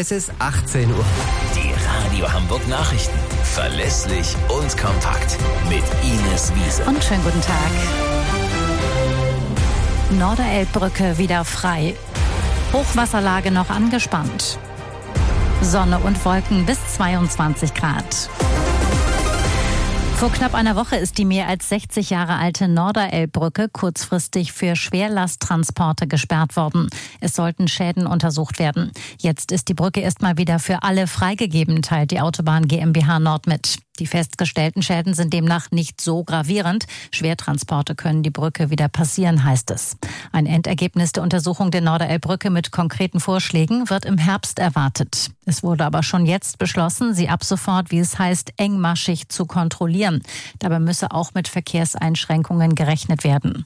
Es ist 18 Uhr. Die Radio Hamburg Nachrichten. Verlässlich und kompakt. Mit Ines Wiese. Und schönen guten Tag. Norderelbbrücke wieder frei. Hochwasserlage noch angespannt. Sonne und Wolken bis 22 Grad. Vor knapp einer Woche ist die mehr als 60 Jahre alte Norderelbbrücke kurzfristig für Schwerlasttransporte gesperrt worden. Es sollten Schäden untersucht werden. Jetzt ist die Brücke erstmal wieder für alle freigegeben, teilt die Autobahn GmbH Nord mit. Die festgestellten Schäden sind demnach nicht so gravierend. Schwertransporte können die Brücke wieder passieren, heißt es. Ein Endergebnis der Untersuchung der Norderelbbrücke mit konkreten Vorschlägen wird im Herbst erwartet. Es wurde aber schon jetzt beschlossen, sie ab sofort, wie es heißt, engmaschig zu kontrollieren. Dabei müsse auch mit Verkehrseinschränkungen gerechnet werden.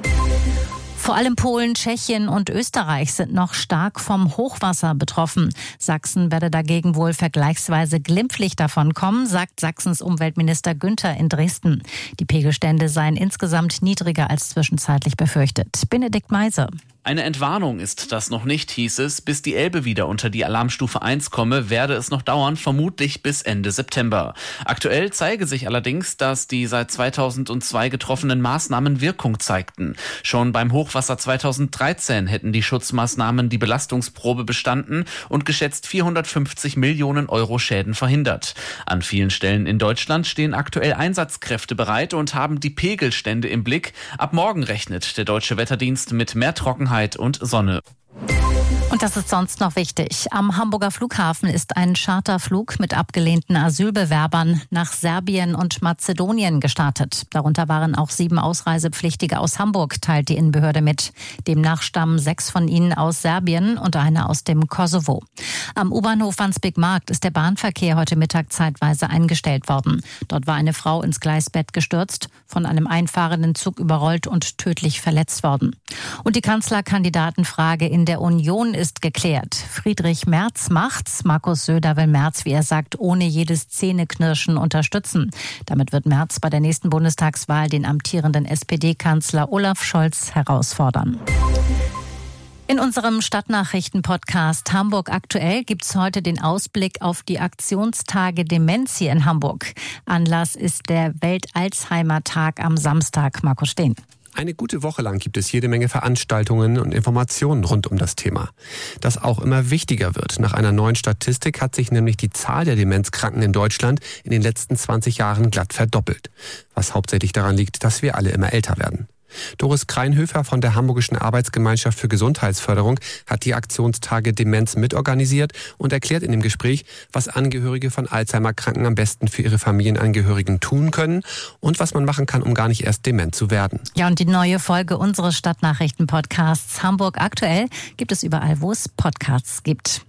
Vor allem Polen, Tschechien und Österreich sind noch stark vom Hochwasser betroffen. Sachsen werde dagegen wohl vergleichsweise glimpflich davon kommen, sagt Sachsens Umweltminister Günther in Dresden. Die Pegelstände seien insgesamt niedriger als zwischenzeitlich befürchtet. Benedikt Meise. Eine Entwarnung ist das noch nicht, hieß es. Bis die Elbe wieder unter die Alarmstufe 1 komme, werde es noch dauern, vermutlich bis Ende September. Aktuell zeige sich allerdings, dass die seit 2002 getroffenen Maßnahmen Wirkung zeigten. Schon beim Hochwasser 2013 hätten die Schutzmaßnahmen die Belastungsprobe bestanden und geschätzt 450 Millionen Euro Schäden verhindert. An vielen Stellen in Deutschland stehen aktuell Einsatzkräfte bereit und haben die Pegelstände im Blick. Ab morgen rechnet der Deutsche Wetterdienst mit mehr Trockenheit und Sonne. Und das ist sonst noch wichtig. Am Hamburger Flughafen ist ein Charterflug mit abgelehnten Asylbewerbern nach Serbien und Mazedonien gestartet. Darunter waren auch 7 Ausreisepflichtige aus Hamburg, teilt die Innenbehörde mit. Demnach stammen 6 von ihnen aus Serbien und einer aus dem Kosovo. Am U-Bahnhof Wandsbek-Markt ist der Bahnverkehr heute Mittag zeitweise eingestellt worden. Dort war eine Frau ins Gleisbett gestürzt, von einem einfahrenden Zug überrollt und tödlich verletzt worden. Und die Kanzlerkandidatenfrage in der Union ist geklärt. Friedrich Merz macht's. Markus Söder will Merz, wie er sagt, ohne jedes Zähneknirschen unterstützen. Damit wird Merz bei der nächsten Bundestagswahl den amtierenden SPD-Kanzler Olaf Scholz herausfordern. In unserem Stadtnachrichten-Podcast Hamburg aktuell gibt's heute den Ausblick auf die Aktionstage Demenz hier in Hamburg. Anlass ist der Welt-Alzheimer-Tag am Samstag. Markus Steen. Eine gute Woche lang gibt es jede Menge Veranstaltungen und Informationen rund um das Thema. Das auch immer wichtiger wird. Nach einer neuen Statistik hat sich nämlich die Zahl der Demenzkranken in Deutschland in den letzten 20 Jahren glatt verdoppelt. Was hauptsächlich daran liegt, dass wir alle immer älter werden. Doris Kreinhöfer von der Hamburgischen Arbeitsgemeinschaft für Gesundheitsförderung hat die Aktionstage Demenz mitorganisiert und erklärt in dem Gespräch, was Angehörige von Alzheimer-Kranken am besten für ihre Familienangehörigen tun können und was man machen kann, um gar nicht erst dement zu werden. Ja, und die neue Folge unseres Stadtnachrichten-Podcasts Hamburg aktuell gibt es überall, wo es Podcasts gibt.